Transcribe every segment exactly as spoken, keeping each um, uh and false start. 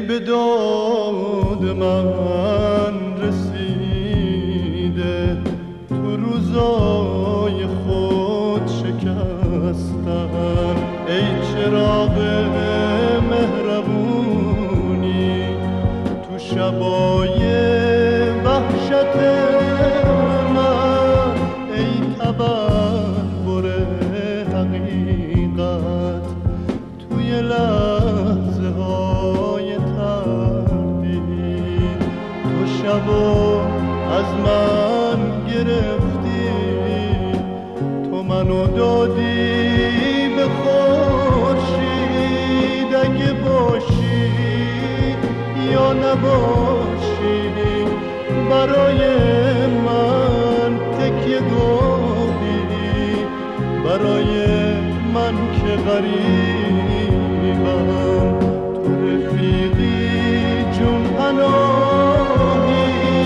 به داد من رسیده، تو روزای خود شکستن. ای چراغ مهربونی تو شبای وحشت من، ای تبربر حقیقت توی لحظه های تردید. تو شبو از من گرفتی، تو منو دادی به خورشید. اگه باشی یا نباشی برای من تکیه گاهی، برای من که غریبم تو رفیقی جون پناهی.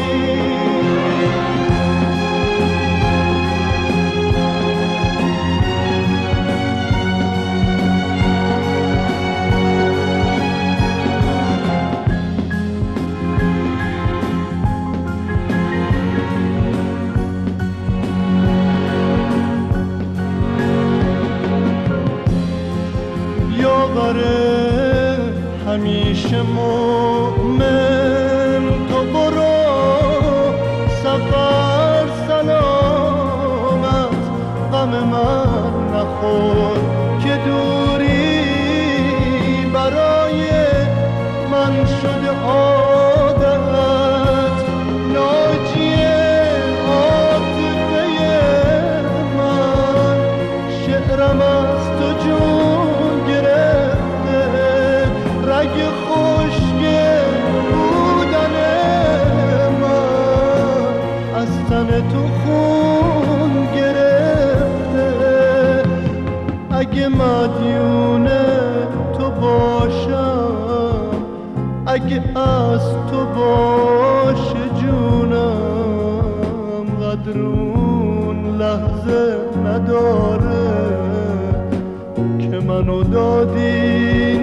همیشه مومن تو برو سفر سلامت، غم من نخور که دوری برای من شده عادت. ناجی عاطفه من شعرم از تو جون گرفته، رگ خوشگل بودن من از تن تو خون گرفته. اگه مدیون تو باشم، اگه از تو باشه جونم، قدر اون لحظه نداره که منو دادی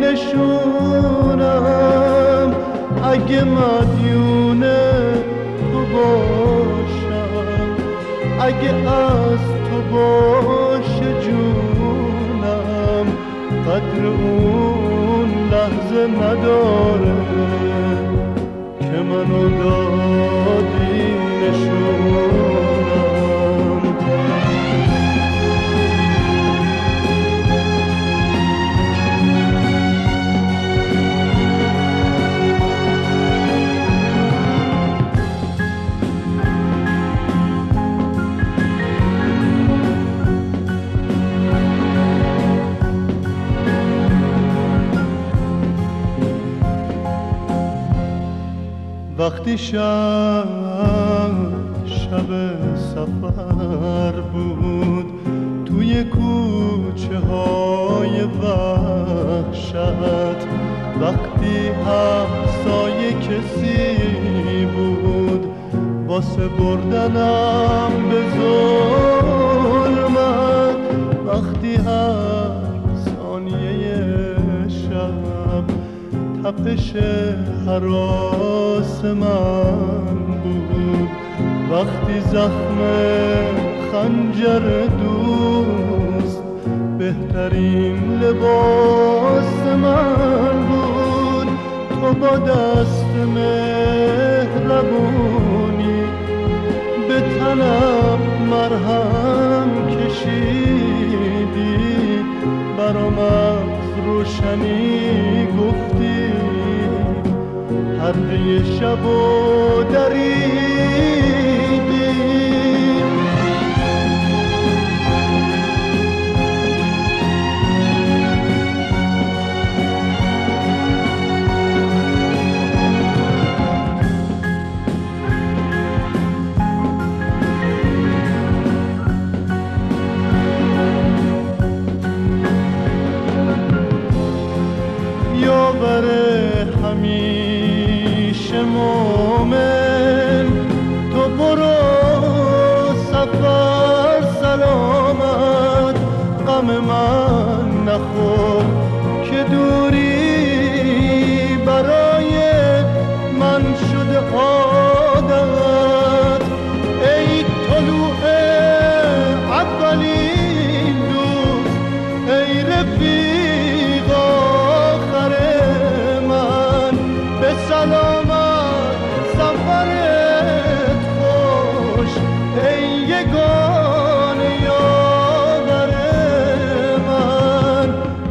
نشونم. اگه مدیون تو باشم، اگه از تو باشه جونم، قدر اون لحظه نداره که منو دادی نشونم. وقتی شب شب سفر بود توی کوچه های وحشت، وقتی همسایه کسی بود واسه بردنم به ظلمت، وقتی هر ثانیه شب تپش هراس من بود، وقتی زخم خنجر دوست بهترین لباس من بود. تو با دست مهربونی به تنم مرهم کشیدی، برام از روشنی گفتی، پرده شب و دریدی. یاور همیشه مومن تو برو سفر سلامت، غم من نخور که دوری برای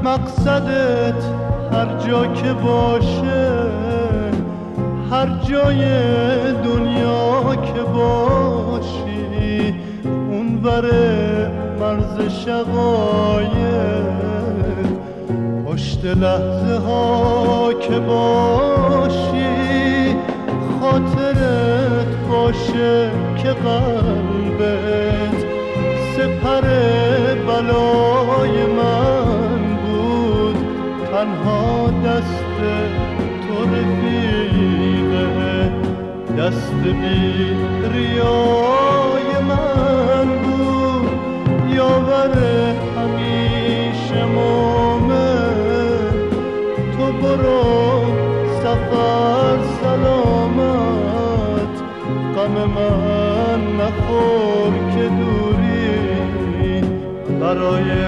مقصدت هر جا که باشه، هر جای دنیا که باشی، اونور مرز شقایق، پشت لحظه ها که باشی، خاطرت باشه که قلبت سپر بلای من بود، تنها دست تو رفیقه، دست بی ریای من بود، یاور همیشه مومن. تو برو سفر سلامت، غم من نخور که دوری برای